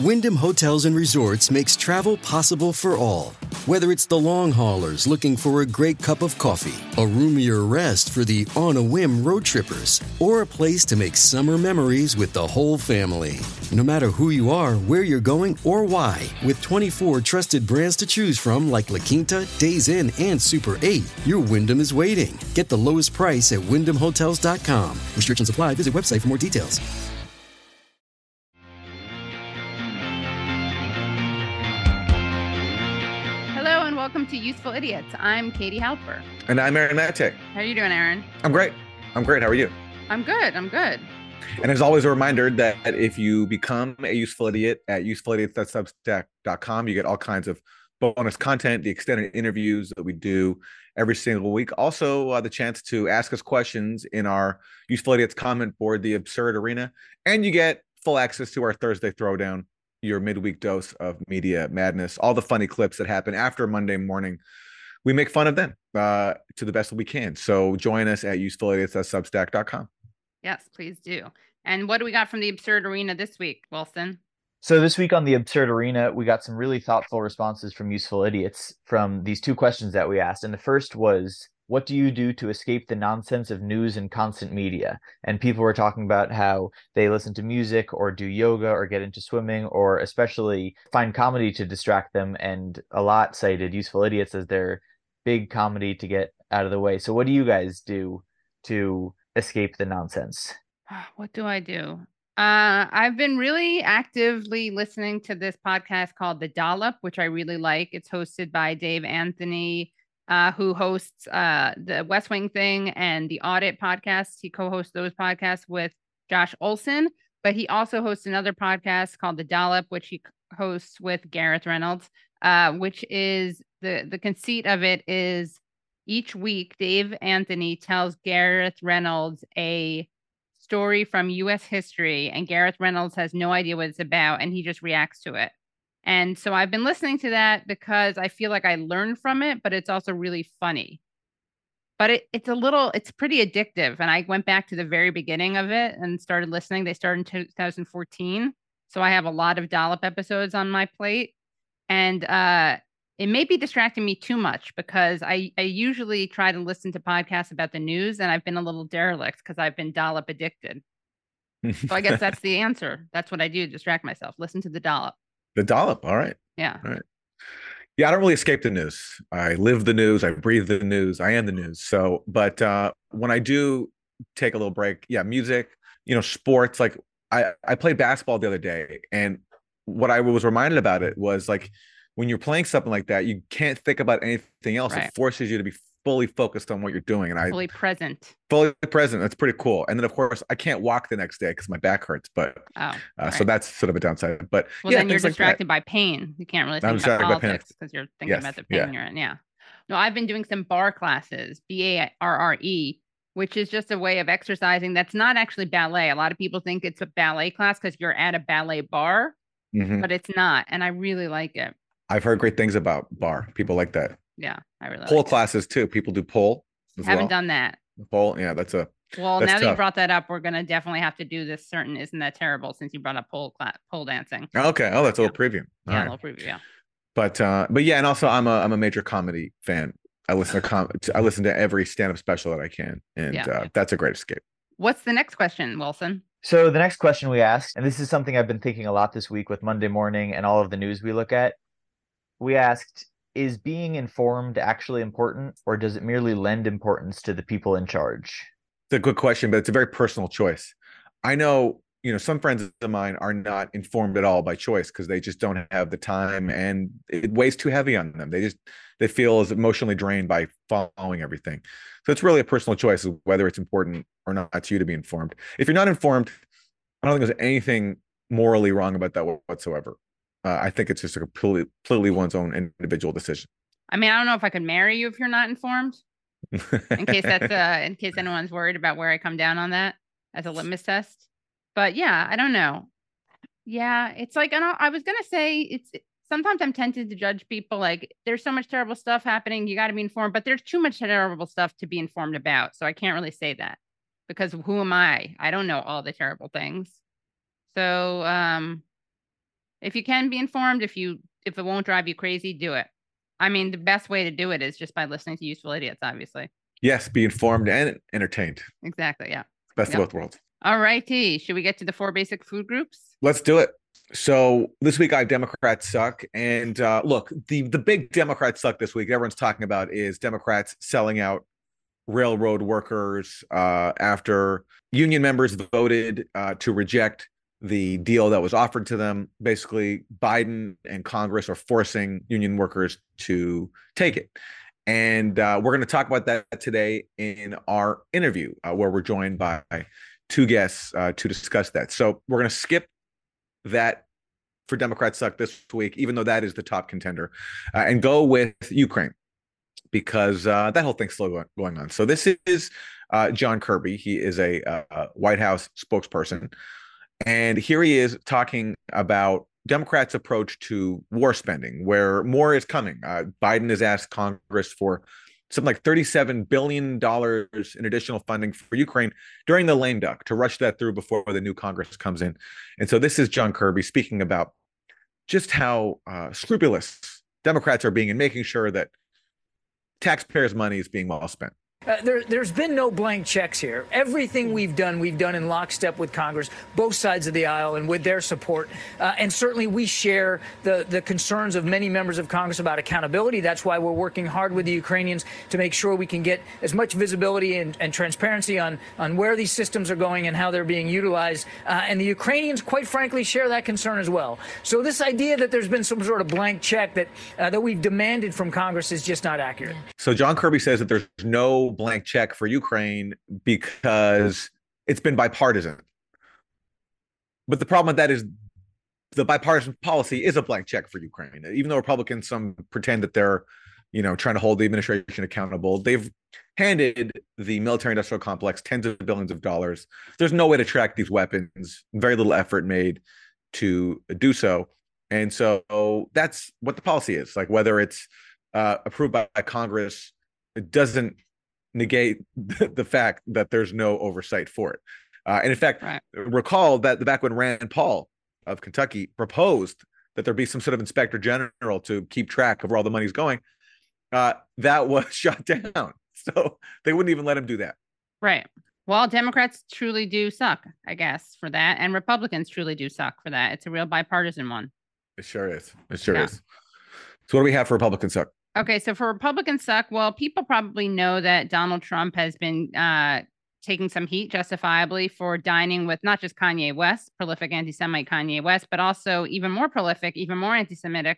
Wyndham Hotels and Resorts makes travel possible for all. Whether it's the long haulers looking for a great cup of coffee, a roomier rest for the on-a-whim road trippers, or a place to make summer memories with the whole family. No matter who you are, where you're going, or why, with 24 trusted brands to choose from like La Quinta, Days Inn, and Super 8, your Wyndham is waiting. Get the lowest price at WyndhamHotels.com. Restrictions apply. Visit website for more details. Welcome to Useful Idiots. I'm Katie Halper. And I'm Aaron Matek. How are you doing, Aaron? I'm great. How are you? I'm good. And as always, a reminder that if you become a Useful Idiot at usefulidiots.substack.com, you get all kinds of bonus content, the extended interviews that we do every single week. Also, the chance to ask us questions in our Useful Idiots comment board, The Absurd Arena. And you get full access to our Thursday Throwdown, your midweek dose of media madness, all the funny clips that happen after Monday morning. We make fun of them to the best that we can. So join us at usefulidiots.substack.com. Yes, please do. And what do we got from the Absurd Arena this week, Wilson? So this week on the Absurd Arena, we got some really thoughtful responses from Useful Idiots from these two questions that we asked. And the first was, what do you do to escape the nonsense of news and constant media? And people were talking about how they listen to music or do yoga or get into swimming or especially find comedy to distract them. And a lot cited Useful Idiots as their big comedy to get out of the way. So what do you guys do to escape the nonsense? What do I do? I've been really actively listening to this podcast called The Dollop, which I really like. It's hosted by Dave Anthony, who hosts the West Wing thing and the Audit podcast. He co-hosts those podcasts with Josh Olson, but he also hosts another podcast called The Dollop, which he hosts with Gareth Reynolds, which is the conceit of it is each week Dave Anthony tells Gareth Reynolds a story from U.S. history, and Gareth Reynolds has no idea what it's about, and he just reacts to it. And so I've been listening to that because I feel like I learned from it, but it's also really funny. But it's pretty addictive. And I went back to the very beginning of it and started listening. They started in 2014. So I have a lot of Dollop episodes on my plate. And it may be distracting me too much because I usually try to listen to podcasts about the news, and I've been a little derelict because I've been Dollop addicted. So I guess that's the answer. That's what I do, distract myself. Listen to The Dollop. The Dollop. All right. Yeah. All right. Yeah, I don't really escape the news. I live the news. I breathe the news. I am the news. So, but when I do take a little break, yeah, music, sports. Like I played basketball the other day, and what I was reminded about it was like when you're playing something like that, you can't think about anything else. Right. It forces you to be fully focused on what you're doing. And fully present. That's pretty cool. And then of course I can't walk the next day because my back hurts, but right. So that's sort of a downside, but then you're distracted by pain. You can't really think about politics because you're thinking about the pain you're in. Yeah. No, I've been doing some barre classes, BARRE, which is just a way of exercising. That's not actually ballet. A lot of people think it's a ballet class because you're at a ballet bar, but it's not. And I really like it. I've heard great things about barre. People like that. Yeah, I really pole like classes too. People do pole. Haven't done that. Pole, yeah, that's now tough. that you brought that up, we're gonna definitely have to do this. Isn't that terrible? Since you brought up pole dancing. Okay. Oh, that's a little preview. All right. A little preview. Yeah. But yeah, and also I'm a major comedy fan. I listen to every stand-up special that I can, and that's a great escape. What's the next question, Wilson? So the next question we asked, and this is something I've been thinking a lot this week with Monday Morning and all of the news we look at. We asked, is being informed actually important, or does it merely lend importance to the people in charge? It's a good question, but it's a very personal choice. I know, some friends of mine are not informed at all by choice because they just don't have the time and it weighs too heavy on them. They feel as emotionally drained by following everything. So it's really a personal choice of whether it's important or not to you to be informed. If you're not informed, I don't think there's anything morally wrong about that whatsoever. I think it's just a completely one's own individual decision. I mean, I don't know if I could marry you if you're not informed. In case anyone's worried about where I come down on that as a litmus test. But yeah, I don't know. Yeah, it's like I was gonna say sometimes I'm tempted to judge people like there's so much terrible stuff happening. You got to be informed, but there's too much terrible stuff to be informed about. So I can't really say that because who am I? I don't know all the terrible things. So If you can be informed, if it won't drive you crazy, do it. I mean, the best way to do it is just by listening to Useful Idiots, obviously. Yes, be informed and entertained. Exactly. Yeah. Best of both worlds. All righty. Should we get to the 4 basic food groups? Let's do it. So this week, Democrats suck. And look, the big Democrats suck this week, everyone's talking about, is Democrats selling out railroad workers after union members voted to reject the deal that was offered to them. Basically, Biden and Congress are forcing union workers to take it. And we're going to talk about that today in our interview, where we're joined by 2 guests to discuss that. So we're going to skip that for Democrats suck this week, even though that is the top contender, and go with Ukraine, because that whole thing's still going on. So this is John Kirby. He is a White House spokesperson. And here he is talking about Democrats' approach to war spending, where more is coming. Biden has asked Congress for something like $37 billion in additional funding for Ukraine during the lame duck, to rush that through before the new Congress comes in. And so this is John Kirby speaking about just how scrupulous Democrats are being in making sure that taxpayers' money is being well spent. There's been no blank checks here. Everything we've done in lockstep with Congress, both sides of the aisle, and with their support. And certainly we share the concerns of many members of Congress about accountability. That's why we're working hard with the Ukrainians to make sure we can get as much visibility and transparency on where these systems are going and how they're being utilized. And the Ukrainians, quite frankly, share that concern as well. So this idea that there's been some sort of blank check that we've demanded from Congress is just not accurate. So John Kirby says that there's no blank check for Ukraine because it's been bipartisan. But the problem with that is the bipartisan policy is a blank check for Ukraine. Even though Republicans, some pretend that they're, trying to hold the administration accountable, they've handed the military-industrial complex tens of billions of dollars. There's no way to track these weapons. Very little effort made to do so. And so that's what the policy is. Like, whether it's approved by Congress, it doesn't negate the fact that there's no oversight for it. And in fact, recall that back when Rand Paul of Kentucky proposed that there be some sort of inspector general to keep track of where all the money's going, that was shut down. So they wouldn't even let him do that. Right. Well, Democrats truly do suck, I guess, for that. And Republicans truly do suck for that. It's a real bipartisan one. It sure is. It sure is. So what do we have for Republican suck? Okay, so for Republican suck, well, people probably know that Donald Trump has been taking some heat, justifiably, for dining with not just Kanye West, prolific anti-Semite Kanye West, but also even more prolific, even more anti-Semitic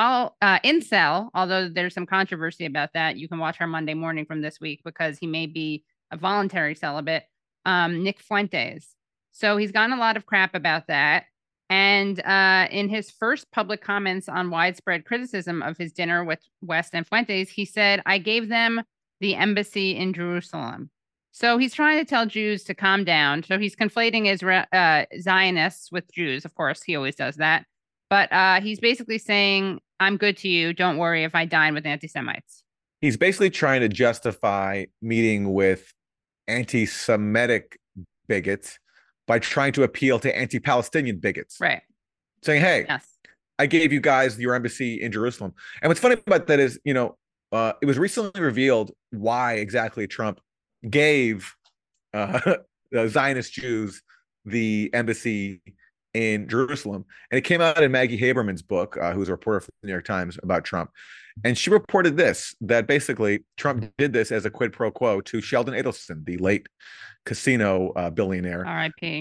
incel, although there's some controversy about that. You can watch our Monday Morning from this week because he may be a voluntary celibate, Nick Fuentes. So he's gotten a lot of crap about that. And in his first public comments on widespread criticism of his dinner with West and Fuentes, he said, "I gave them the embassy in Jerusalem." So he's trying to tell Jews to calm down. So he's conflating Zionists with Jews. Of course, he always does that. But he's basically saying, I'm good to you. Don't worry if I dine with anti-Semites. He's basically trying to justify meeting with anti-Semitic bigots by trying to appeal to anti-Palestinian bigots. Right. Saying, hey, yes, I gave you guys your embassy in Jerusalem. And what's funny about that is, it was recently revealed why exactly Trump gave the Zionist Jews the embassy in Jerusalem. And it came out in Maggie Haberman's book, who's a reporter for the New York Times, about Trump. And she reported that basically Trump did this as a quid pro quo to Sheldon Adelson, the late casino billionaire, R.I.P.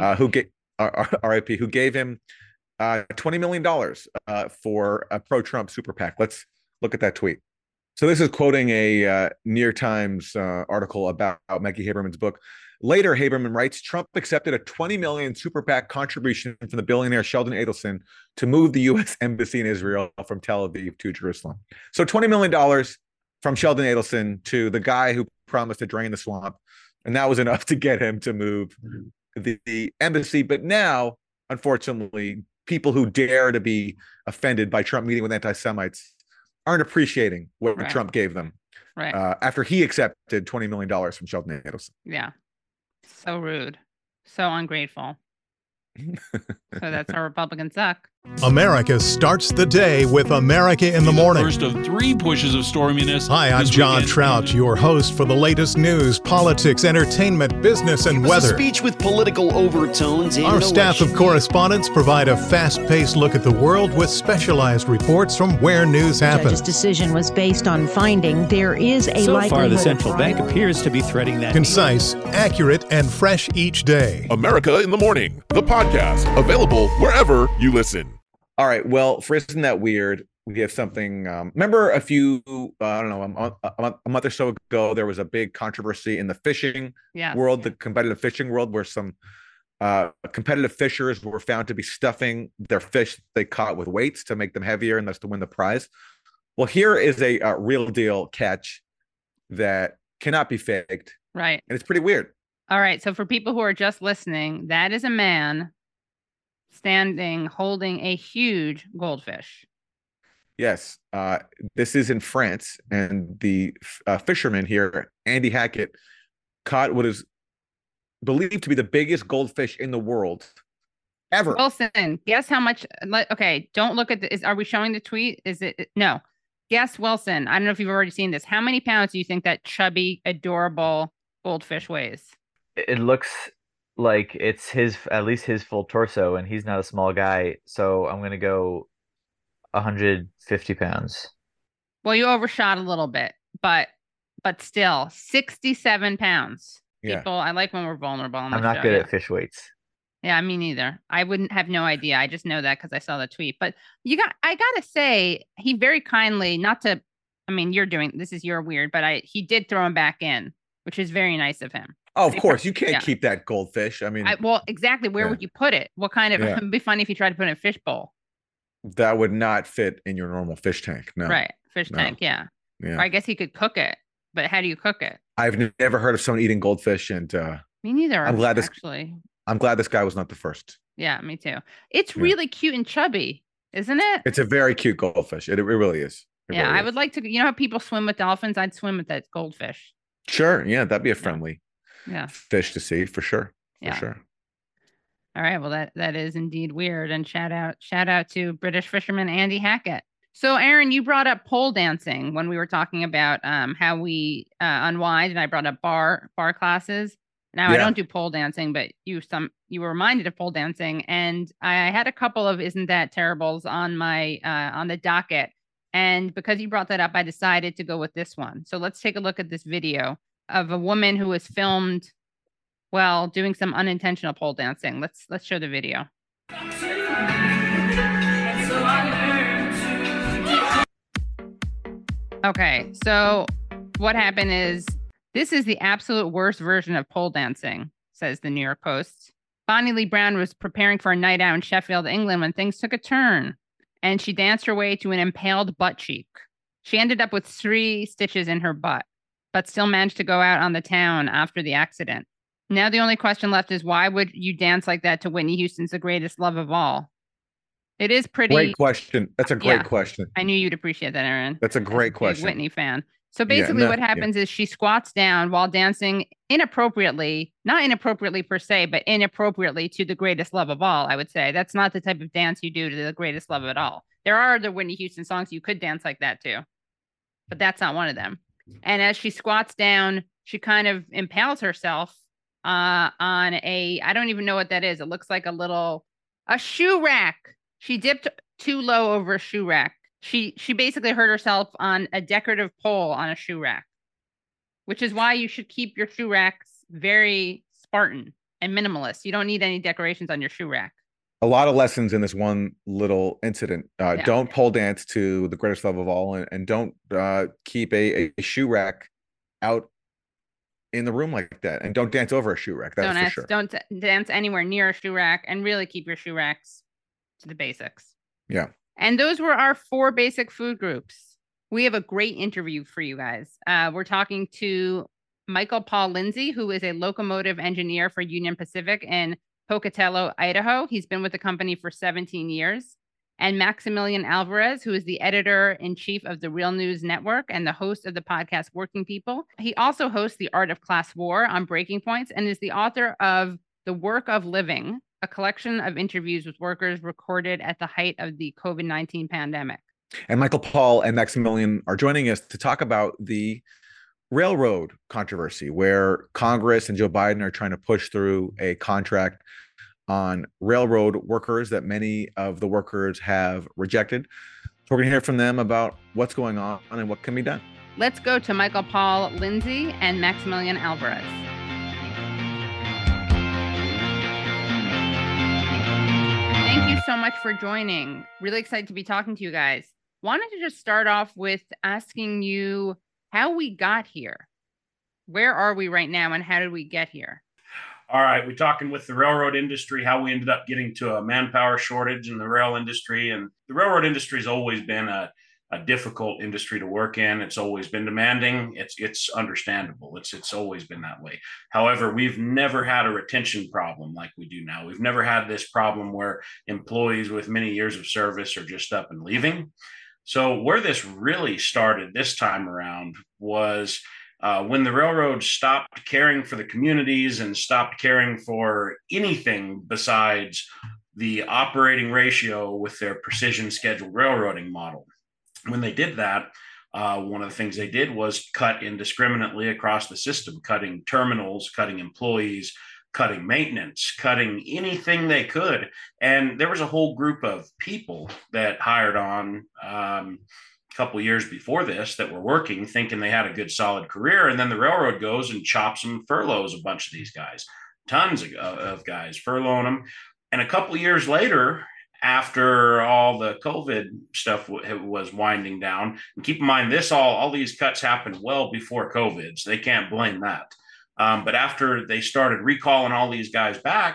R.I.P. who gave him $20 million for a pro-Trump super PAC. Let's look at that tweet. So this is quoting a New York Times article about Maggie Haberman's book. Later, Haberman writes, Trump accepted a $20 million super PAC contribution from the billionaire Sheldon Adelson to move the U.S. embassy in Israel from Tel Aviv to Jerusalem. So $20 million from Sheldon Adelson to the guy who promised to drain the swamp. And that was enough to get him to move the embassy. But now, unfortunately, people who dare to be offended by Trump meeting with anti-Semites aren't appreciating what Trump gave them after he accepted $20 million from Sheldon Adelson. Yeah. So rude. So ungrateful. So that's our Republican suck. America starts the day with America in the Morning. First of 3 pushes of storminess. Hi, I'm John Trout, your host for the latest news, politics, entertainment, business, and weather. A speech with political overtones. Our staff of correspondents provide a fast-paced look at the world with specialized reports from where news happens. The judge's decision was based on finding there is a likelihood. So far, the central bank appears to be threading that. Concise, accurate, and fresh each day. America in the Morning, the podcast, available wherever you listen. All right. Well, for Isn't That Weird, we have something. Remember a few, I don't know, a month or so ago, there was a big controversy in the fishing world, the competitive fishing world, where some competitive fishers were found to be stuffing their fish they caught with weights to make them heavier and thus to win the prize. Well, here is a real deal catch that cannot be faked. Right. And it's pretty weird. All right. So for people who are just listening, that is a man standing holding a huge goldfish. Yes, this is in France, and the fisherman here, Andy Hackett, caught what is believed to be the biggest goldfish in the world ever. Wilson, guess how much? Okay, don't look at the. Are we showing the tweet? Is it no? Guess, Wilson. I don't know if you've already seen this. How many pounds do you think that chubby, adorable goldfish weighs? It looks like it's at least his full torso, and he's not a small guy. So I'm going to go 150 pounds. Well, you overshot a little bit, but still 67 pounds. Yeah. People, I like when we're vulnerable. I'm not good at fish weights. Yeah, me neither. I wouldn't have no idea. I just know that because I saw the tweet. But I gotta say, he very kindly, this is your weird, but he did throw him back in, which is very nice of him. Oh, of course. You can't keep that goldfish. I mean, well, exactly. Where would you put it? What kind of, it'd be funny if you tried to put it in a fish bowl. That would not fit in your normal fish tank. No. Right. Fish tank. Yeah. Or I guess he could cook it, but how do you cook it? I've never heard of someone eating goldfish, and me neither. I'm glad actually. I'm glad this guy was not the first. Yeah, me too. It's really cute and chubby, isn't it? It's a very cute goldfish. It really is. I would like to, how people swim with dolphins? I'd swim with that goldfish. Sure. Yeah, that'd be a friendly fish to see for sure. Yeah. For sure. All right. Well, that is indeed weird. And shout out to British fisherman Andy Hackett. So, Aaron, you brought up pole dancing when we were talking about how we unwind, and I brought up bar classes. Now, I don't do pole dancing, but you were reminded of pole dancing, and I had a couple of Isn't That Terribles on my on the docket. And because you brought that up, I decided to go with this one. So let's take a look at this video of a woman who was filmed while doing some unintentional pole dancing. Let's show the video. Okay, so what happened is this is the absolute worst version of pole dancing, says the New York Post. Bonnie Lee Brown was preparing for a night out in Sheffield, England, when things took a turn, and she danced her way to an impaled butt cheek. She ended up with 3 stitches in her butt, but still managed to go out on the town after the accident. Now the only question left is, why would you dance like that to Whitney Houston's The Greatest Love of All? It is pretty. Great question. That's a great question. I knew you'd appreciate that, Aaron. That's a great question. Whitney fan. So basically what happens is she squats down while dancing inappropriately, not inappropriately per se, but inappropriately to The Greatest Love of All, I would say. That's not the type of dance you do to The Greatest Love of All. There are other Whitney Houston songs you could dance like that too, but that's not one of them. And as she squats down, she kind of impales herself on I don't even know what that is. It looks like a shoe rack. She dipped too low over a shoe rack. She basically hurt herself on a decorative pole on a shoe rack, which is why you should keep your shoe racks very Spartan and minimalist. You don't need any decorations on your shoe rack. A lot of lessons in this one little incident. Don't pole dance to The Greatest Love of All, and don't keep a shoe rack out in the room like that, and don't dance over a shoe rack. That's for sure. Don't dance anywhere near a shoe rack, and really keep your shoe racks to the basics. Yeah. And those were our 4 basic food groups. We have a great interview for you guys. We're talking to Michael Paul Lindsay, who is a locomotive engineer for Union Pacific in Pocatello, Idaho. He's been with the company for 17 years. And Maximilian Alvarez, who is the editor-in-chief of the Real News Network and the host of the podcast Working People. He also hosts The Art of Class War on Breaking Points and is the author of The Work of Living, a collection of interviews with workers recorded at the height of the COVID-19 pandemic. And Michael Paul and Maximilian are joining us to talk about the railroad controversy, where Congress and Joe Biden are trying to push through a contract on railroad workers that many of the workers have rejected. So we're going to hear from them about what's going on and what can be done. Let's go to Michael Paul Lindsay and Maximilian Alvarez. Thank you so much for joining. Really excited to be talking to you guys. Wanted to just start off with asking you how we got here. Where are we right now and how did we get here? All right, we're talking with the railroad industry, how we ended up getting to a manpower shortage in the rail industry. And the railroad industry has always been a difficult industry to work in. It's always been demanding. It's understandable. It's always been that way. However, we've never had a retention problem like we do now. We've never had this problem where employees with many years of service are just up and leaving. So where this really started this time around was when the railroads stopped caring for the communities and stopped caring for anything besides the operating ratio with their precision scheduled railroading model. When they did that, one of the things they did was cut indiscriminately across the system, cutting terminals, cutting employees, cutting maintenance, cutting anything they could. And there was a whole group of people that hired on a couple of years before this that were working, thinking they had a good, solid career. And then the railroad goes and chops them, furloughs a bunch of these guys, tons of guys, furloughing them. And a couple of years later, after all the COVID stuff was winding down, and keep in mind, all these cuts happened well before COVID, so they can't blame that. But after they started recalling all these guys back,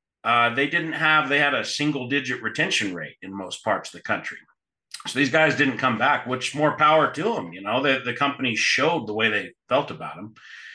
they had a single-digit retention rate in most parts of the country. So these guys didn't come back, which more power to them. You know, the company showed the way they felt about them.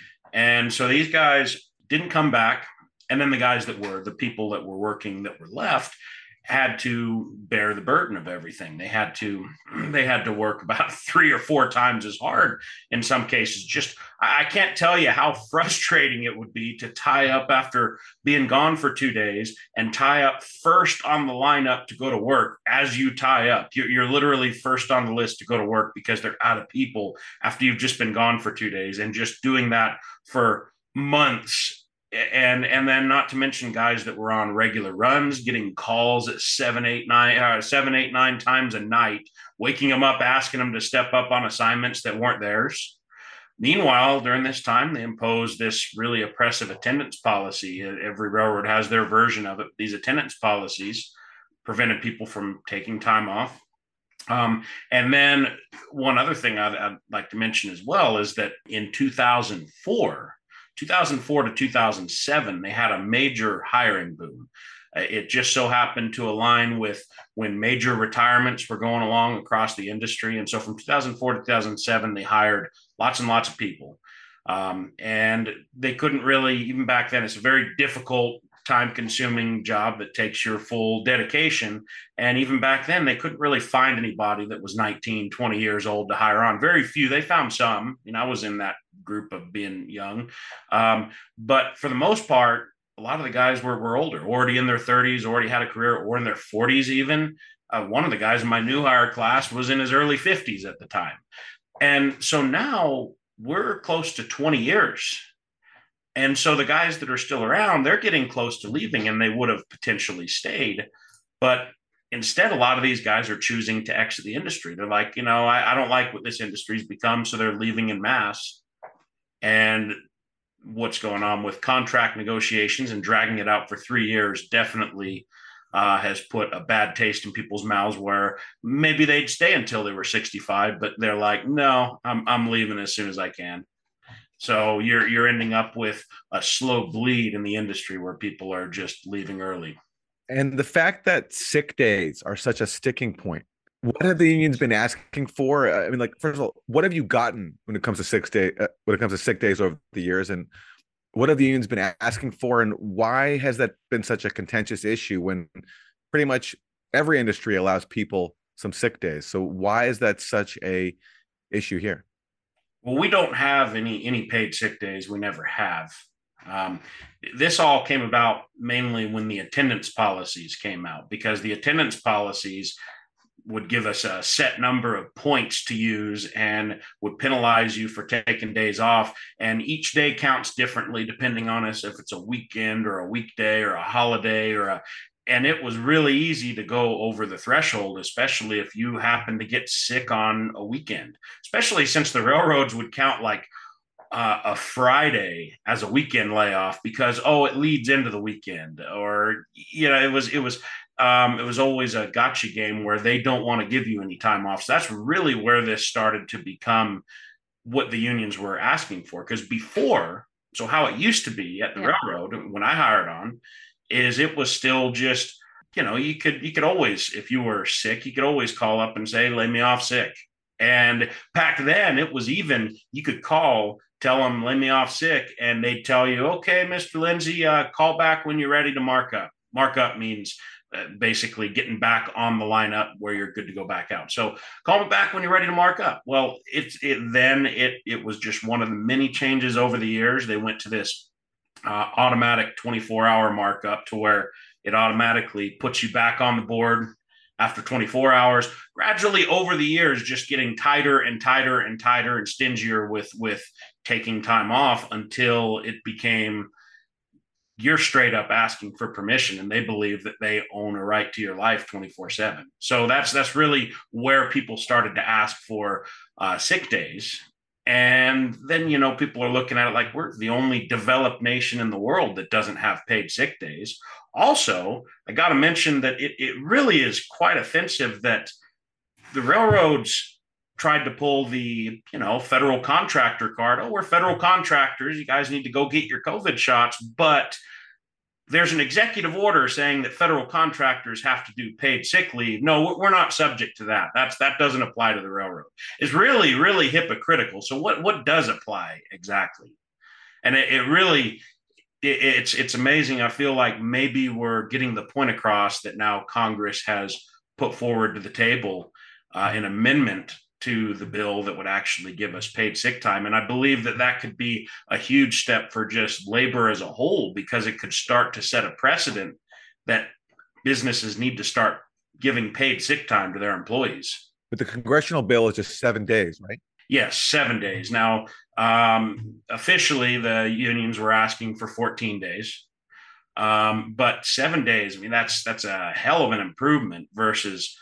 And so these guys didn't come back. And then the people that were working that were left had to bear the burden of everything. They had to work about 3 or 4 times as hard in some cases. Just, I can't tell you how frustrating it would be to tie up after being gone for 2 days and tie up first on the lineup to go to work. As you tie up, you're literally first on the list to go to work because they're out of people after you've just been gone for 2 days, and just doing that for months. And then not to mention guys that were on regular runs, getting calls at 7, 8, 9 times a night, waking them up, asking them to step up on assignments that weren't theirs. Meanwhile, during this time, they imposed this really oppressive attendance policy. Every railroad has their version of it. These attendance policies prevented people from taking time off. And then one other thing I'd like to mention as well is that in 2004 to 2007, they had a major hiring boom. It just so happened to align with when major retirements were going along across the industry. And so from 2004 to 2007, they hired lots and lots of people. And they couldn't really, even back then, it's a very difficult, time-consuming job that takes your full dedication. And even back then, they couldn't really find anybody that was 19, 20 years old to hire on. Very few. They found some. I was in that group of being young. But for the most part, a lot of the guys were older, already in their 30s, already had a career, or in their 40s even. One of the guys in my new hire class was in his early 50s at the time. And so now we're close to 20 years. And so the guys that are still around, they're getting close to leaving, and they would have potentially stayed. But instead, a lot of these guys are choosing to exit the industry. They're like, I don't like what this industry's become. So they're leaving en masse. And what's going on with contract negotiations and dragging it out for 3 years definitely has put a bad taste in people's mouths, where maybe they'd stay until they were 65, but they're like, no, I'm leaving as soon as I can. So you're ending up with a slow bleed in the industry where people are just leaving early. And the fact that sick days are such a sticking point, what have the unions been asking for? I mean, first of all, what have you gotten when it comes to sick days over the years, and what have the unions been asking for, and why has that been such a contentious issue when pretty much every industry allows people some sick days? So why is that such a issue here? Well, we don't have any paid sick days. We never have. This all came about mainly when the attendance policies came out, because the attendance policies would give us a set number of points to use and would penalize you for taking days off. And each day counts differently depending on us, if it's a weekend or a weekday or a holiday and it was really easy to go over the threshold, especially if you happen to get sick on a weekend, especially since the railroads would count like a Friday as a weekend layoff because, it leads into the weekend, or, it was always a gotcha game where they don't want to give you any time off. So that's really where this started to become what the unions were asking for. Because so how it used to be at the railroad when I hired on is it was still just, you could always, if you were sick, you could always call up and say, lay me off sick. And back then it was even, you could call, tell them, lay me off sick. And they'd tell you, okay, Mr. Lindsay, call back when you're ready to mark up. Mark up means basically getting back on the lineup where you're good to go back out. So call me back when you're ready to mark up. Well, it was just one of the many changes over the years. They went to this automatic 24-hour markup to where it automatically puts you back on the board after 24 hours, gradually over the years, just getting tighter and tighter and tighter and stingier with taking time off until it became you're straight up asking for permission, and they believe that they own a right to your life 24/7. So that's really where people started to ask for sick days. And then, people are looking at it like we're the only developed nation in the world that doesn't have paid sick days. Also, I got to mention that it really is quite offensive that the railroads tried to pull the, federal contractor card. Oh, we're federal contractors. You guys need to go get your COVID shots. But there's an executive order saying that federal contractors have to do paid sick leave. No, we're not subject to that. That doesn't apply to the railroad. It's really, really hypocritical. So what does apply exactly? And it's amazing. I feel like maybe we're getting the point across that now Congress has put forward to the table an amendment to the bill that would actually give us paid sick time. And I believe that could be a huge step for just labor as a whole, because it could start to set a precedent that businesses need to start giving paid sick time to their employees. But the congressional bill is just 7 days, right? Yes, 7 days. Now, officially, the unions were asking for 14 days. But 7 days, that's a hell of an improvement versus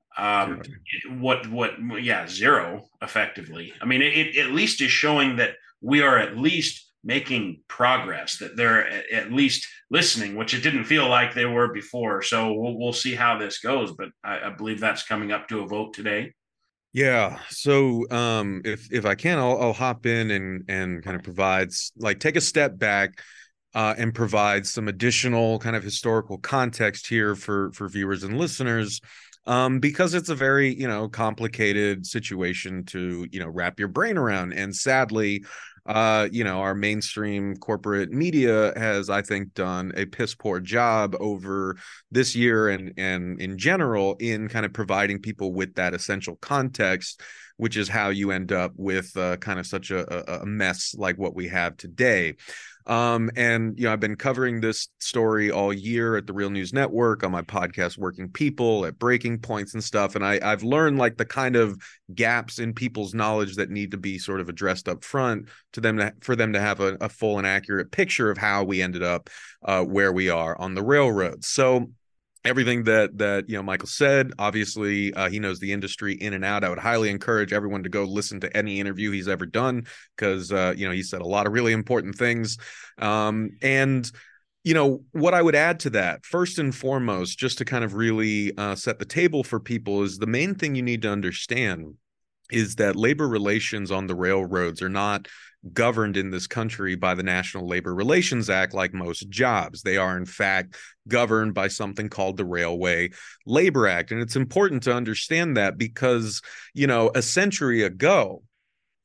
zero effectively. It at least is showing that we are at least making progress, that they're at least listening, which it didn't feel like they were before. So we'll see how this goes, but I believe that's coming up to a vote today. Yeah. So if I can, I'll hop in and kind of take a step back and provide some additional kind of historical context here for viewers and listeners. Because it's a very, complicated situation to, wrap your brain around. And sadly, our mainstream corporate media has, I think, done a piss poor job over this year and in general in kind of providing people with that essential context, which is how you end up with kind of such a mess like what we have today. And I've been covering this story all year at the Real News Network, on my podcast Working People, at Breaking Points and stuff, and I've learned like the kind of gaps in people's knowledge that need to be sort of addressed up front for them to have a full and accurate picture of how we ended up where we are on the railroads. So everything that Michael said, obviously he knows the industry in and out. I would highly encourage everyone to go listen to any interview he's ever done, because he said a lot of really important things. And what I would add to that, first and foremost, just to kind of really set the table for people, is the main thing you need to understand is that labor relations on the railroads are not governed in this country by the National Labor Relations Act like most jobs. They are, in fact, governed by something called the Railway Labor Act. And it's important to understand that because, a century ago,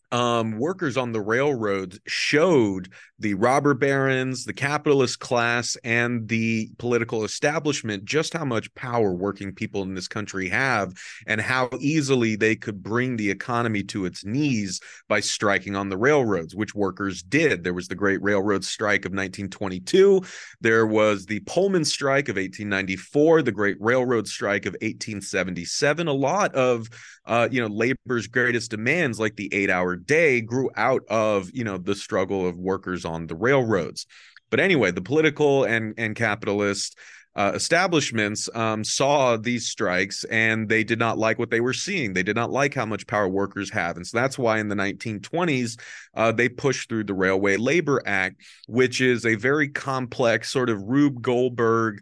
workers on the railroads showed the robber barons, the capitalist class, and the political establishment just how much power working people in this country have and how easily they could bring the economy to its knees by striking on the railroads, which workers did. There was the Great Railroad Strike of 1922. There was the Pullman Strike of 1894, the Great Railroad Strike of 1877. A lot of labor's greatest demands, like the 8-hour day, grew out of the struggle of workers on the railroads. But anyway, the political and capitalist establishments saw these strikes, and they did not like what they were seeing. They did not like how much power workers have, and so that's why in the 1920s they pushed through the Railway Labor Act, which is a very complex sort of Rube Goldberg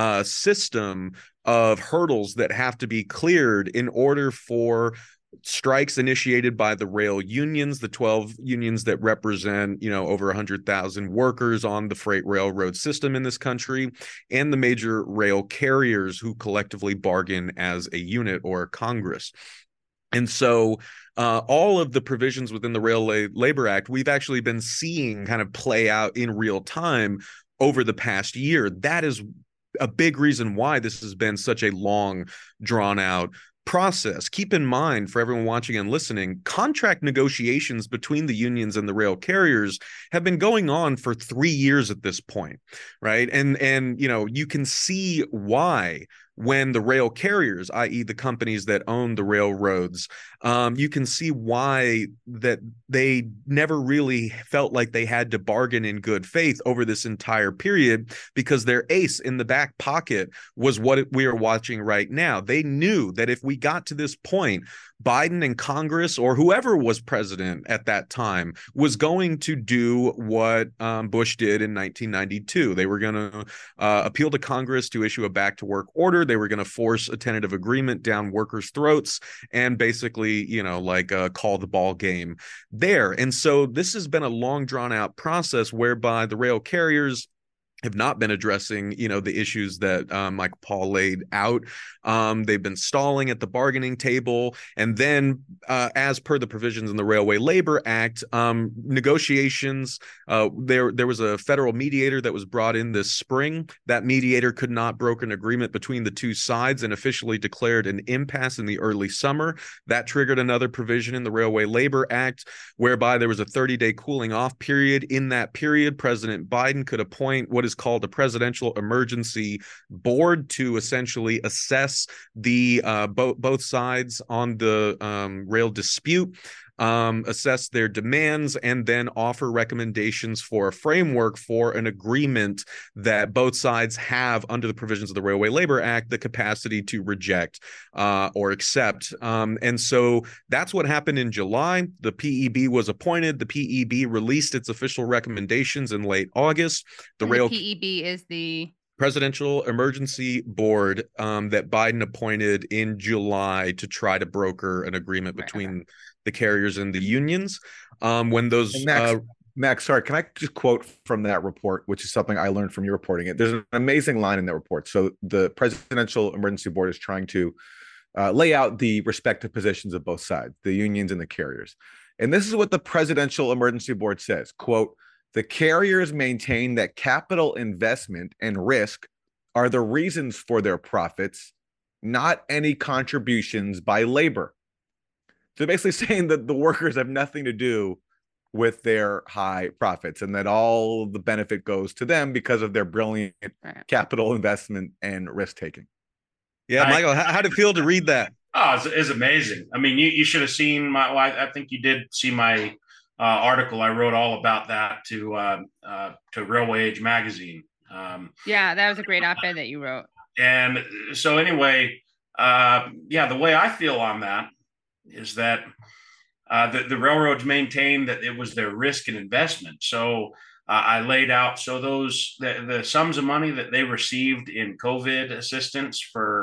system of hurdles that have to be cleared in order for strikes initiated by the rail unions, the 12 unions that represent, over 100,000 workers on the freight railroad system in this country, and the major rail carriers who collectively bargain as a unit or a Congress. And so all of the provisions within the Railway Labor Act, we've actually been seeing kind of play out in real time over the past year. That is a big reason why this has been such a long, drawn out process. Keep in mind, for everyone watching and listening, contract negotiations between the unions and the rail carriers have been going on for 3 years at this point, right? And you can see why when the rail carriers, i.e. the companies that own the railroads, you can see why that they never really felt like they had to bargain in good faith over this entire period, because their ace in the back pocket was what we are watching right now. They knew that if we got to this point, Biden and Congress, or whoever was president at that time, was going to do what Bush did in 1992. They were going to appeal to Congress to issue a back-to-work order. They were going to force a tentative agreement down workers' throats and basically, call the ball game there. And so this has been a long, drawn-out process whereby the rail carriers have not been addressing, the issues that Michael Paul laid out. They've been stalling at the bargaining table. And then, as per the provisions in the Railway Labor Act, negotiations, there was a federal mediator that was brought in this spring. That mediator could not broker an agreement between the two sides and officially declared an impasse in the early summer. That triggered another provision in the Railway Labor Act, whereby there was a 30-day cooling off period. In that period, President Biden could appoint what is called a Presidential Emergency Board to essentially assess the both sides on the rail dispute, assess their demands, and then offer recommendations for a framework for an agreement that both sides have, under the provisions of the Railway Labor Act, the capacity to reject or accept. And so that's what happened in July. The PEB was appointed. The PEB released its official recommendations in late August. The PEB is the Presidential Emergency Board that Biden appointed in July to try to broker an agreement between the carriers and the unions. When those Max, sorry, can I just quote from that report, which is something I learned from you reporting it? There's an amazing line in that report. So the Presidential Emergency Board is trying to lay out the respective positions of both sides, the unions and the carriers. And this is what the Presidential Emergency Board says, quote, "The carriers maintain that capital investment and risk are the reasons for their profits, not any contributions by labor." So basically saying that the workers have nothing to do with their high profits and that all the benefit goes to them because of their brilliant capital investment and risk taking. Yeah, Michael, how did it feel to read that? Oh, it's amazing. I mean, you should have seen I think you did see my article. I wrote all about that to Railway Age magazine. Yeah, that was a great op-ed that you wrote. And so anyway, the way I feel on that is that the railroads maintained that it was their risk and investment. So I laid out, so the sums of money that they received in COVID assistance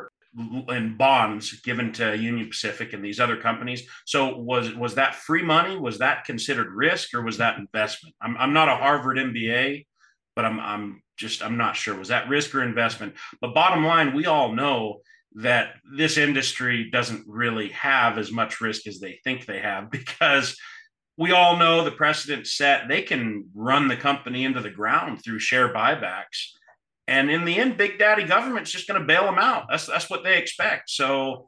and bonds given to Union Pacific and these other companies. So was that free money? Was that considered risk, or was that investment? I'm not a Harvard MBA, but I'm not sure. Was that risk or investment? But bottom line, we all know that this industry doesn't really have as much risk as they think they have, because we all know the precedent set. They can run the company into the ground through share buybacks. And in the end, big daddy government's just going to bail them out. That's what they expect. So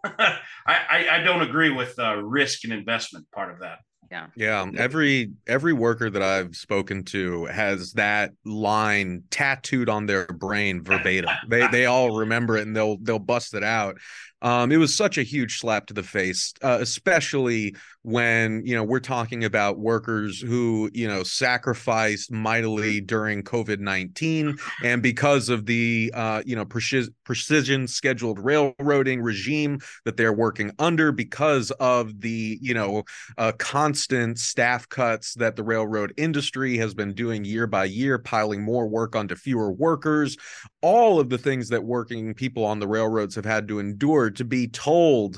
I don't agree with the risk and investment part of that. Yeah. Every worker that I've spoken to has that line tattooed on their brain verbatim. They all remember it and they'll bust it out. It was such a huge slap to the face, especially when, we're talking about workers who, sacrificed mightily during COVID-19. And because of the, precision scheduled railroading regime that they're working under, because of the, constant staff cuts that the railroad industry has been doing year by year, piling more work onto fewer workers, all of the things that working people on the railroads have had to endure, to be told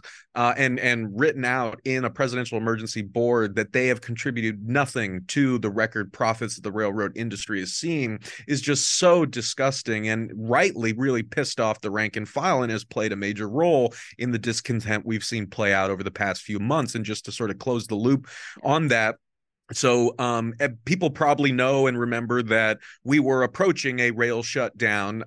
and written out in a presidential emergency board that they have contributed nothing to the record profits that the railroad industry is seeing is just so disgusting, and rightly really pissed off the rank and file, and has played a major role in the discontent we've seen play out over the past few months. And just to sort of close the loop on that, so people probably know and remember that we were approaching a rail shutdown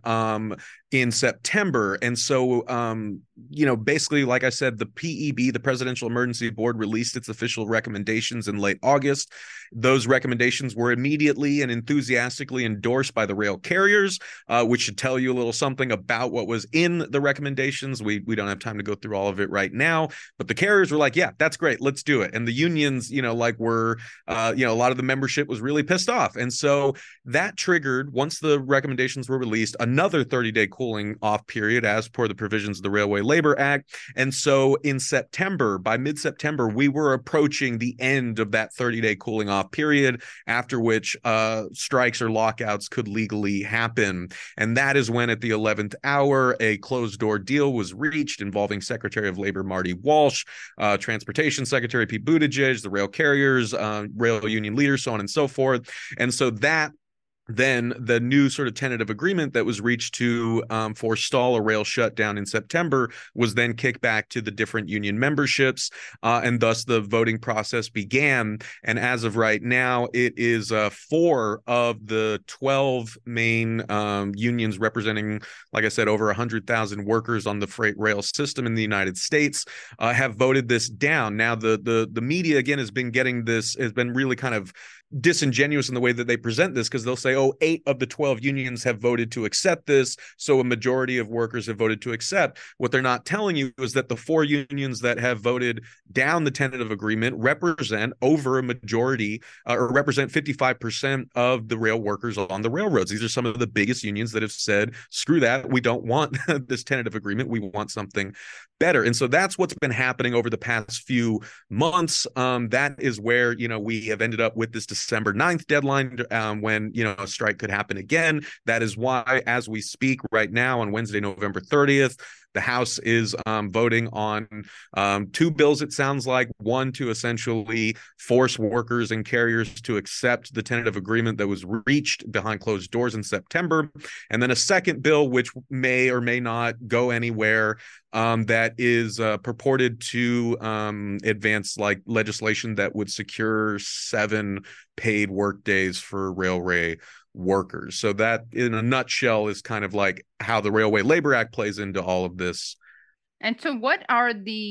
in September. And so, basically, like I said, the PEB, the Presidential Emergency Board, released its official recommendations in late August. Those recommendations were immediately and enthusiastically endorsed by the rail carriers, which should tell you a little something about what was in the recommendations. We don't have time to go through all of it right now, but the carriers were like, yeah, that's great, let's do it. And the unions, were, a lot of the membership was really pissed off. And so that triggered, once the recommendations were released, another 30-day cooling off period as per the provisions of the Railway Labor Act. And so in September, by mid-September, we were approaching the end of that 30-day cooling off period, after which strikes or lockouts could legally happen. And that is when, at the 11th hour, a closed-door deal was reached involving Secretary of Labor Marty Walsh, Transportation Secretary Pete Buttigieg, the rail carriers, rail union leaders, so on and so forth. And so that then the new sort of tentative agreement that was reached to forestall a rail shutdown in September was then kicked back to the different union memberships, and thus the voting process began. And as of right now, it is 4 of the 12 main unions representing, like I said, over 100,000 workers on the freight rail system in the United States have voted this down. Now, the media, again, has been really kind of disingenuous in the way that they present this, because they'll say, 8 of the 12 unions have voted to accept this, so a majority of workers have voted to accept. What they're not telling you is that the 4 unions that have voted down the tentative agreement represent over a majority, or represent 55% of the rail workers on the railroads. These are some of the biggest unions that have said, screw that, we don't want this tentative agreement, we want something better. And so that's what's been happening over the past few months. That is where, we have ended up with this December 9th deadline, when, a strike could happen again. That is why, as we speak right now on Wednesday, November 30th, the House is voting on 2 bills, it sounds like. One, to essentially force workers and carriers to accept the tentative agreement that was reached behind closed doors in September. And then a second bill, which may or may not go anywhere, that is purported to advance legislation that would secure 7 paid work days for railway workers. So that, in a nutshell, is kind of like how the Railway Labor Act plays into all of this. And so what are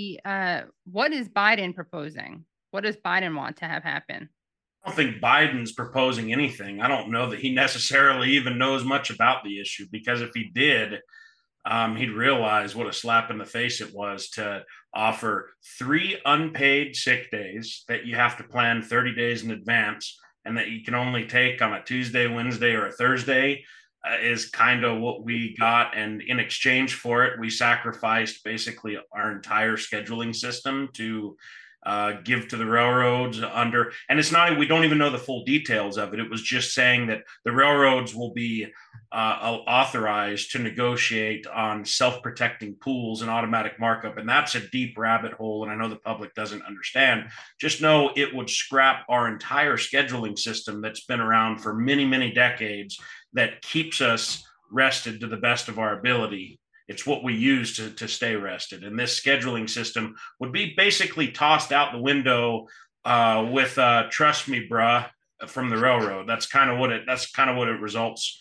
what is Biden proposing? What does Biden want to have happen? I don't think Biden's proposing anything. I don't know that he necessarily even knows much about the issue, because if he did, he'd realize what a slap in the face it was to offer 3 unpaid sick days that you have to plan 30 days in advance, and that you can only take on a Tuesday, Wednesday, or a Thursday, is kind of what we got. And in exchange for it, we sacrificed basically our entire scheduling system to give to the railroads under, and it's not, we don't even know the full details of it. It was just saying that the railroads will be authorized to negotiate on self-protecting pools and automatic markup. And that's a deep rabbit hole. And I know the public doesn't understand. Just know it would scrap our entire scheduling system that's been around for many, many decades, that keeps us rested to the best of our ability. It's what we use to stay rested. And this scheduling system would be basically tossed out the window with "Trust Me, Bruh" from the railroad. That's kind of what it results.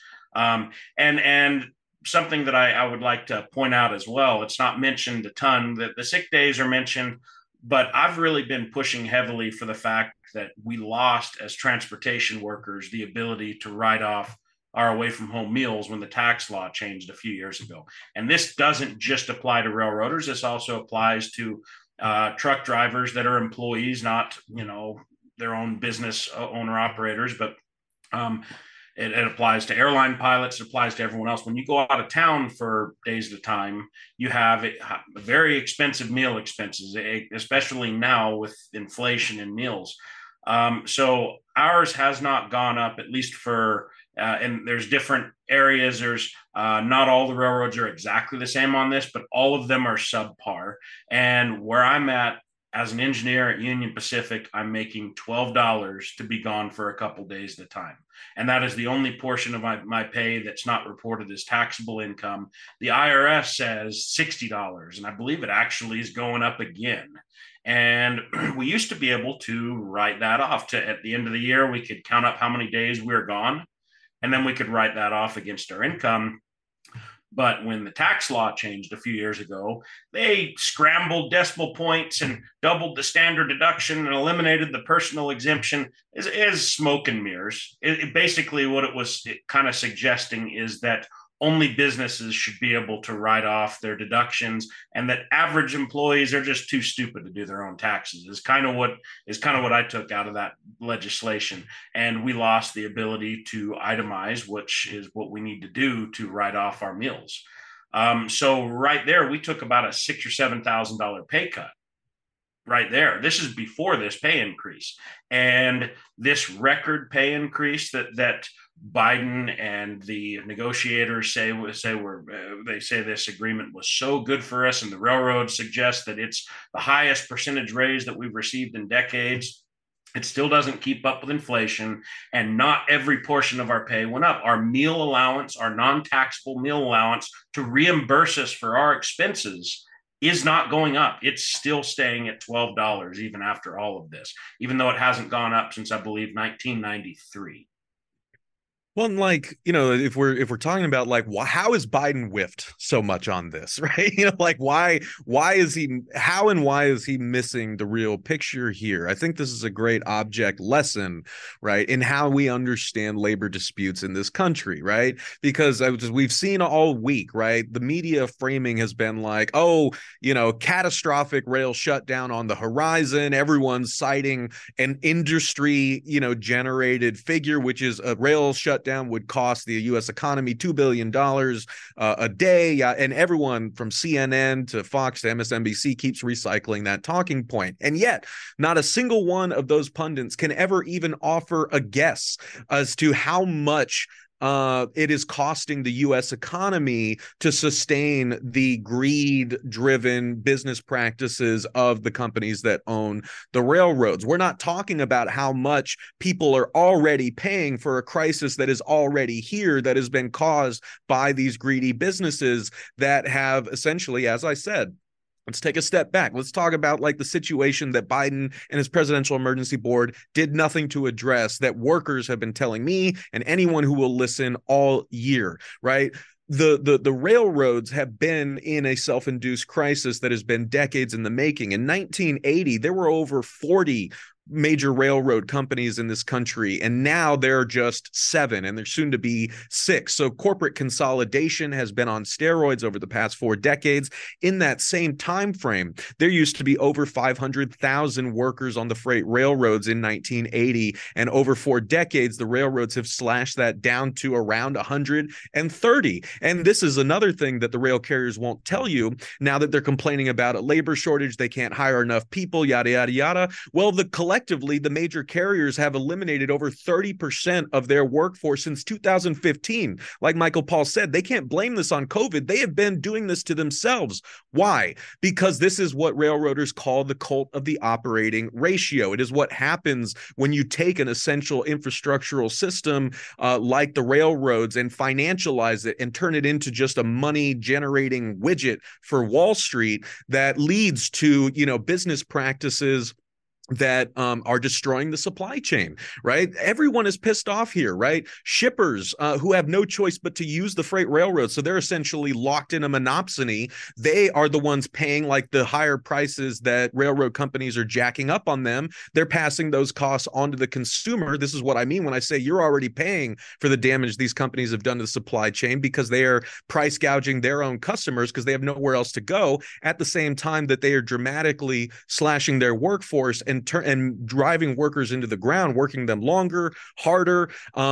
And something that I would like to point out as well. It's not mentioned a ton that the sick days are mentioned, but I've really been pushing heavily for the fact that we lost as transportation workers the ability to write off our away from home meals when the tax law changed a few years ago. And this doesn't just apply to railroaders. This also applies to truck drivers that are employees, not, their own business owner operators, but it applies to airline pilots. It applies to everyone else. When you go out of town for days at a time, you have very expensive meal expenses, especially now with inflation in meals. So ours has not gone up, at least for, and there's different areas. There's not all the railroads are exactly the same on this, but all of them are subpar. And where I'm at as an engineer at Union Pacific, I'm making $12 to be gone for a couple days at a time. And that is the only portion of my pay that's not reported as taxable income. The IRS says $60, and I believe it actually is going up again. And we used to be able to write that off. At the end of the year, we could count up how many days we were gone, and then we could write that off against our income. But when the tax law changed a few years ago, they scrambled decimal points and doubled the standard deduction and eliminated the personal exemption. Is smoke and mirrors. Basically, what it was kind of suggesting is that only businesses should be able to write off their deductions, and that average employees are just too stupid to do their own taxes. Is kind of what I took out of that legislation. And we lost the ability to itemize, which is what we need to do to write off our meals. So right there, we took about a $6,000 or $7,000 pay cut. Right there. This is before this pay increase, and this record pay increase that Biden and the negotiators say this agreement was so good for us, and the railroad suggests that it's the highest percentage raise that we've received in decades. It still doesn't keep up with inflation, and not every portion of our pay went up. Our meal allowance, our non-taxable meal allowance to reimburse us for our expenses is not going up. It's still staying at $12 even after all of this, even though it hasn't gone up since, I believe, 1993. Well, like, if we're talking about like, how is Biden whiffed so much on this, right? Like why is he missing the real picture here? I think this is a great object lesson, right, in how we understand labor disputes in this country, right? Because we've seen all week, right, the media framing has been like, catastrophic rail shutdown on the horizon. Everyone's citing an industry, generated figure, which is a rail shutdown would cost the U.S. economy $2 billion a day. And everyone from CNN to Fox to MSNBC keeps recycling that talking point. And yet, not a single one of those pundits can ever even offer a guess as to how much it is costing the U.S. economy to sustain the greed-driven business practices of the companies that own the railroads. We're not talking about how much people are already paying for a crisis that is already here, that has been caused by these greedy businesses that have essentially, as I said, let's take a step back. Let's talk about like the situation that Biden and his presidential emergency board did nothing to address, that workers have been telling me and anyone who will listen all year, right? The railroads have been in a self-induced crisis that has been decades in the making. In 1980, there were over 40 major railroad companies in this country, and now there are just 7, and there's soon to be 6. So corporate consolidation has been on steroids over the past 4 decades. In that same time frame, there used to be over 500,000 workers on the freight railroads in 1980, and over 4 decades, the railroads have slashed that down to around 130. And this is another thing that the rail carriers won't tell you now that they're complaining about a labor shortage. They can't hire enough people, yada, yada, yada. Well, collectively, the major carriers have eliminated over 30% of their workforce since 2015. Like Michael Paul said, they can't blame this on COVID. They have been doing this to themselves. Why? Because this is what railroaders call the cult of the operating ratio. It is what happens when you take an essential infrastructural system like the railroads and financialize it and turn it into just a money-generating widget for Wall Street that leads to, business practices that are destroying the supply chain, right? Everyone is pissed off here, right? Shippers who have no choice but to use the freight railroad. So they're essentially locked in a monopsony. They are the ones paying like the higher prices that railroad companies are jacking up on them. They're passing those costs onto the consumer. This is what I mean when I say you're already paying for the damage these companies have done to the supply chain, because they are price gouging their own customers because they have nowhere else to go, at the same time that they are dramatically slashing their workforce and driving workers into the ground, working them longer, harder.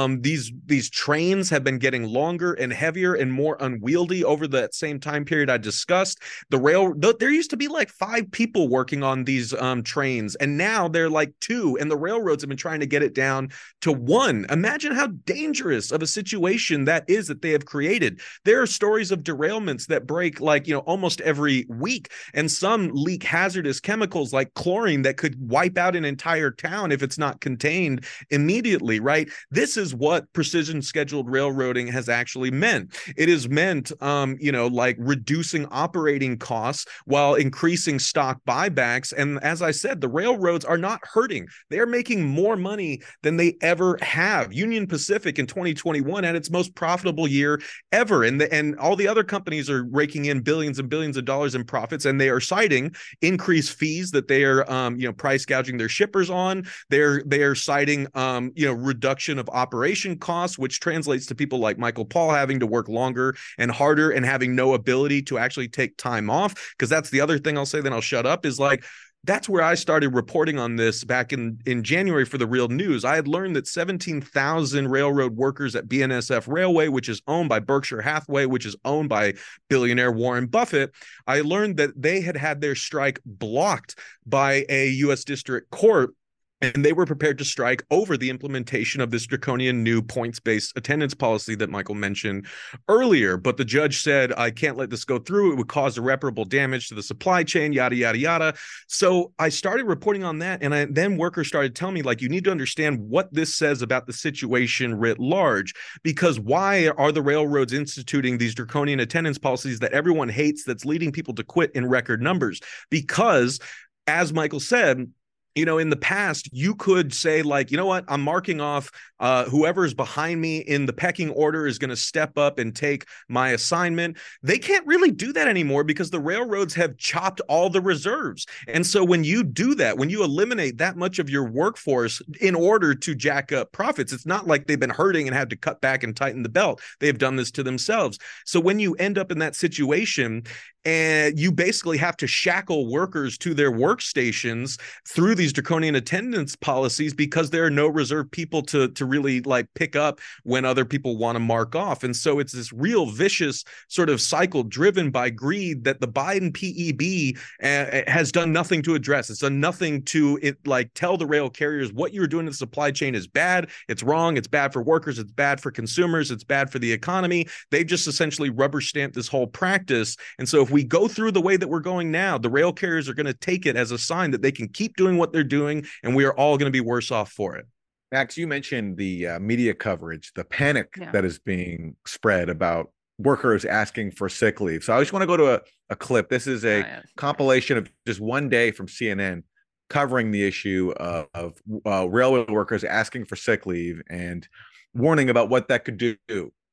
These trains have been getting longer and heavier and more unwieldy over that same time period I discussed. There used to be like 5 people working on these trains, and now they're like 2, and the railroads have been trying to get it down to 1. Imagine how dangerous of a situation that is that they have created. There are stories of derailments that break like, almost every week, and some leak hazardous chemicals like chlorine that could wipe out an entire town if it's not contained immediately, right? This is what precision scheduled railroading has actually meant. It has meant, like reducing operating costs while increasing stock buybacks. And as I said, the railroads are not hurting. They are making more money than they ever have. Union Pacific in 2021 had its most profitable year ever. And all the other companies are raking in billions and billions of dollars in profits, and they are citing increased fees that they are, price gouging their shippers on. They are citing, reduction of operation costs, which translates to people like Michael Paul having to work longer and harder and having no ability to actually take time off. Because that's the other thing I'll say, then I'll shut up, is like, that's where I started reporting on this back in January for the Real News. I had learned that 17,000 railroad workers at BNSF Railway, which is owned by Berkshire Hathaway, which is owned by billionaire Warren Buffett, I learned that they had their strike blocked by a U.S. District Court, and they were prepared to strike over the implementation of this draconian new points-based attendance policy that Michael mentioned earlier. But the judge said, I can't let this go through. It would cause irreparable damage to the supply chain, yada, yada, yada. So I started reporting on that. And then workers started telling me, like, you need to understand what this says about the situation writ large, because why are the railroads instituting these draconian attendance policies that everyone hates, that's leading people to quit in record numbers? Because, as Michael said, in the past, you could say, like, you know what, I'm marking off whoever's behind me in the pecking order is going to step up and take my assignment. They can't really do that anymore because the railroads have chopped all the reserves. And so when you do that, when you eliminate that much of your workforce in order to jack up profits, it's not like they've been hurting and had to cut back and tighten the belt. They've done this to themselves. So when you end up in that situation, and you basically have to shackle workers to their workstations through these draconian attendance policies because there are no reserve people to really like pick up when other people want to mark off. And so it's this real vicious sort of cycle driven by greed that the Biden PEB has done nothing to address. It's done nothing to tell the rail carriers what you're doing to the supply chain is bad. It's wrong. It's bad for workers. It's bad for consumers. It's bad for the economy. They just essentially rubber stamped this whole practice. And so if we go through the way that we're going now, the rail carriers are going to take it as a sign that they can keep doing what they're doing, and we are all going to be worse off for it. Max, you mentioned the media coverage, the panic that is being spread about workers asking for sick leave. So I just want to go to a clip. This is a compilation of just one day from CNN covering the issue of railway workers asking for sick leave and warning about what that could do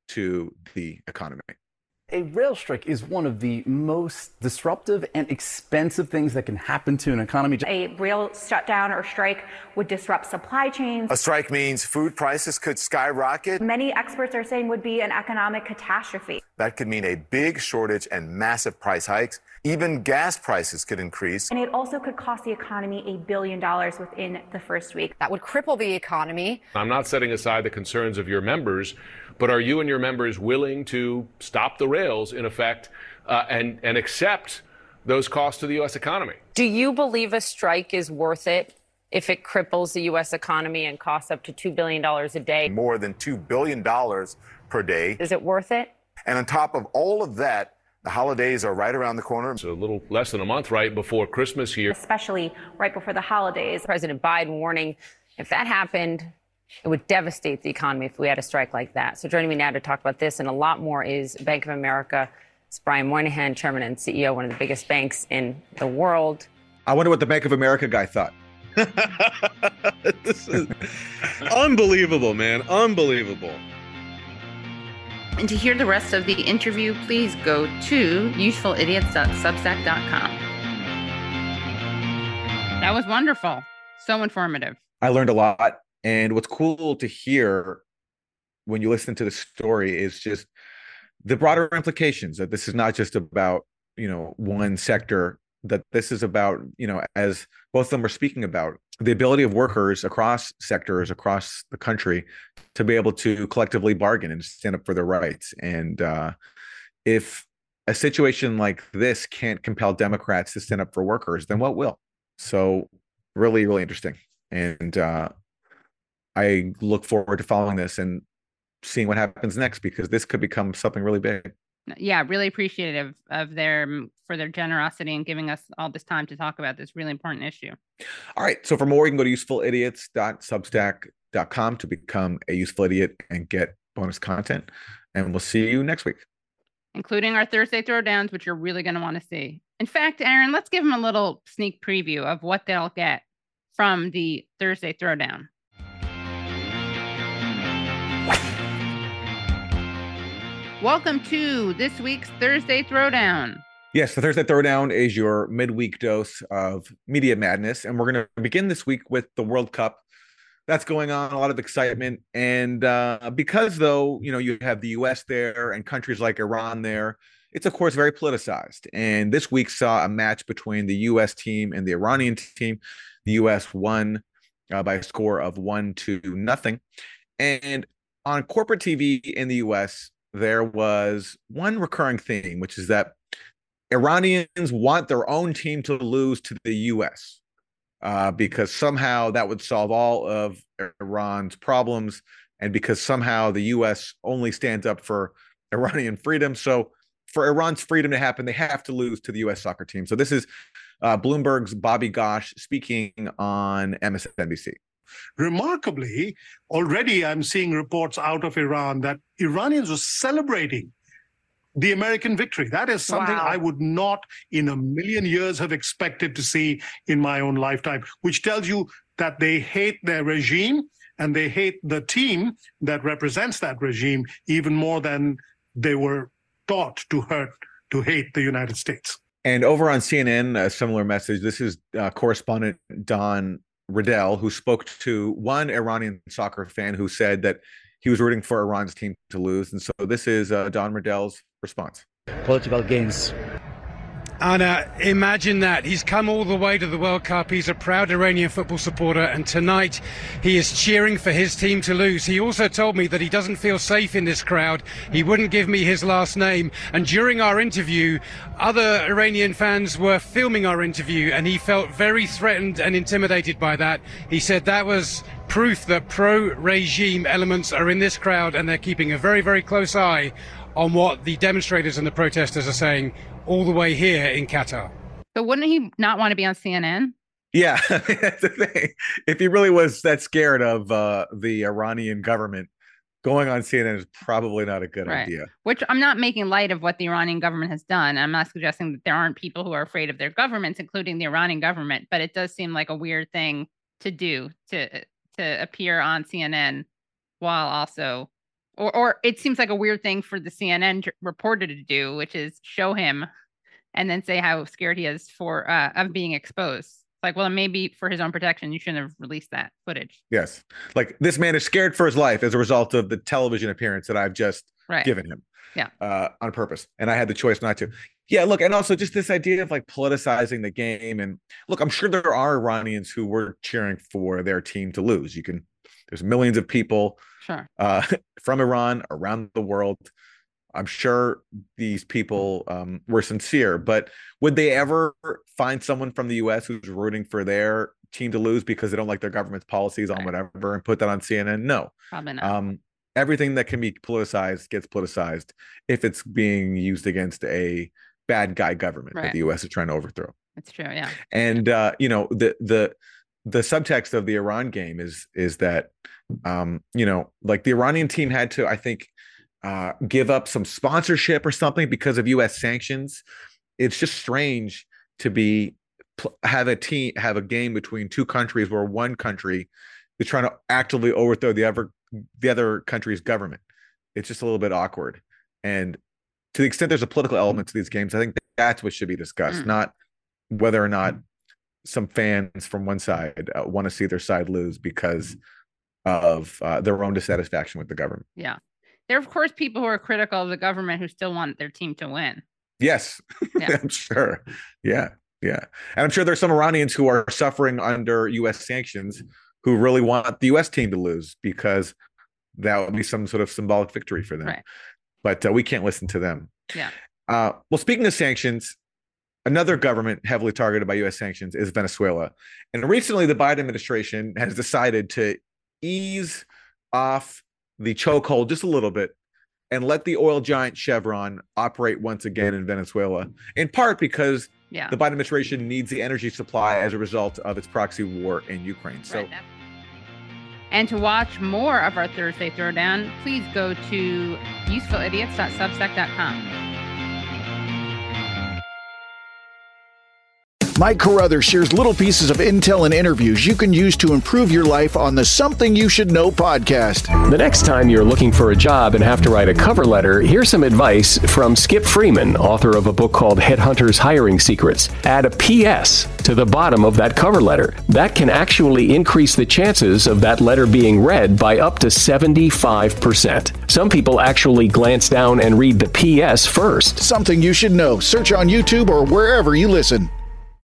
to the economy. A rail strike is one of the most disruptive and expensive things that can happen to an economy. A rail shutdown or strike would disrupt supply chains. A strike means food prices could skyrocket. Many experts are saying would be an economic catastrophe. That could mean a big shortage and massive price hikes. Even gas prices could increase. And it also could cost the economy $1 billion within the first week. That would cripple the economy. I'm not setting aside the concerns of your members, but are you and your members willing to stop the rails, in effect, and accept those costs to the U.S. economy? Do you believe a strike is worth it if it cripples the U.S. economy and costs up to $2 billion a day? More than $2 billion per day. Is it worth it? And on top of all of that, the holidays are right around the corner. It's a little less than a month right before Christmas here. Especially right before the holidays. President Biden warning, if that happened, it would devastate the economy if we had a strike like that. So joining me now to talk about this and a lot more is Bank of America. It's Brian Moynihan, chairman and CEO, one of the biggest banks in the world. I wonder what the Bank of America guy thought. This is unbelievable, man. Unbelievable. And to hear the rest of the interview, please go to usefulidiots.substack.com. That was wonderful. So informative. I learned a lot. And what's cool to hear when you listen to the story is just the broader implications that this is not just about, one sector, that this is about, as both of them are speaking about, the ability of workers across sectors, across the country, to be able to collectively bargain and stand up for their rights. And if a situation like this can't compel Democrats to stand up for workers, then what will? So really, really interesting. And I look forward to following this and seeing what happens next, because this could become something really big. Yeah, really appreciative of their generosity and giving us all this time to talk about this really important issue. All right. So for more, you can go to usefulidiots.substack.com to become a useful idiot and get bonus content. And we'll see you next week, including our Thursday throwdowns, which you're really going to want to see. In fact, Aaron, let's give them a little sneak preview of what they'll get from the Thursday throwdown. Welcome to this week's Thursday Throwdown. Yes, the Thursday Throwdown is your midweek dose of media madness. And we're going to begin this week with the World Cup. That's going on, a lot of excitement. And because, though, you have the U.S. there and countries like Iran there, it's, of course, very politicized. And this week saw a match between the U.S. team and the Iranian team. The U.S. won by a score of 1-0. And on corporate TV in the U.S., there was one recurring theme, which is that Iranians want their own team to lose to the U.S. Because somehow that would solve all of Iran's problems, and because somehow the U.S. only stands up for Iranian freedom. So for Iran's freedom to happen, they have to lose to the U.S. soccer team. So this is Bloomberg's Bobby Ghosh speaking on MSNBC. Remarkably, already I'm seeing reports out of Iran that Iranians were celebrating the American victory. That is something I would not in a million years have expected to see in my own lifetime, which tells you that they hate their regime and they hate the team that represents that regime even more than they were taught to hate the United States. And over on CNN, a similar message. This is correspondent Don Riddell, who spoke to one Iranian soccer fan who said that he was rooting for Iran's team to lose. And so this is Don Riddell's response. Political gains. And imagine that. He's come all the way to the World Cup. He's a proud Iranian football supporter. And tonight he is cheering for his team to lose. He also told me that he doesn't feel safe in this crowd. He wouldn't give me his last name. And during our interview, other Iranian fans were filming our interview, and he felt very threatened and intimidated by that. He said that was proof that pro-regime elements are in this crowd, and they're keeping a very, very close eye on what the demonstrators and the protesters are saying all the way here in Qatar. So wouldn't he not want to be on CNN? Yeah, that's the thing. If he really was that scared of the Iranian government, going on CNN is probably not a good idea. Which I'm not making light of what the Iranian government has done. I'm not suggesting that there aren't people who are afraid of their governments, including the Iranian government. But it does seem like a weird thing to do, to appear on CNN while also... Or it seems like a weird thing for the CNN reporter to do, which is show him and then say how scared he is of being exposed. It's like, well, maybe for his own protection, you shouldn't have released that footage. Yes. Like, this man is scared for his life as a result of the television appearance that I've just given him. Yeah. On purpose. And I had the choice not to. Yeah, look, and also just this idea of like politicizing the game. And look, I'm sure there are Iranians who were cheering for their team to lose. There's millions of people from Iran around the world. I'm sure these people were sincere, but would they ever find someone from the U.S. who's rooting for their team to lose because they don't like their government's policies on whatever and put that on CNN? No. Probably not. Everything that can be politicized gets politicized if it's being used against a bad guy government that the U.S. is trying to overthrow. That's true, yeah. And, the subtext of the Iran game is that, like the Iranian team had to, I think, give up some sponsorship or something because of U.S. sanctions. It's just strange to be have a game between two countries where one country is trying to actively overthrow the other country's government. It's just a little bit awkward. And to the extent there's a political element to these games, I think that's what should be discussed, not whether or not some fans from one side want to see their side lose because of their own dissatisfaction with the government. Yeah. There are, of course, people who are critical of the government who still want their team to win. Yes, yeah. I'm sure. Yeah. And I'm sure there's some Iranians who are suffering under U.S. sanctions who really want the U.S. team to lose because that would be some sort of symbolic victory for them. Right. But we can't listen to them. Yeah. Well, speaking of sanctions, another government heavily targeted by U.S. sanctions is Venezuela. And recently, the Biden administration has decided to ease off the chokehold just a little bit and let the oil giant Chevron operate once again in Venezuela, in part because the Biden administration needs the energy supply as a result of its proxy war in Ukraine. So. Right. And to watch more of our Thursday Throwdown, please go to usefulidiots.substack.com. Mike Carruthers shares little pieces of intel and interviews you can use to improve your life on the Something You Should Know podcast. The next time you're looking for a job and have to write a cover letter, here's some advice from Skip Freeman, author of a book called Headhunters Hiring Secrets. Add a PS to the bottom of that cover letter. That can actually increase the chances of that letter being read by up to 75%. Some people actually glance down and read the PS first. Something You Should Know. Search on YouTube or wherever you listen.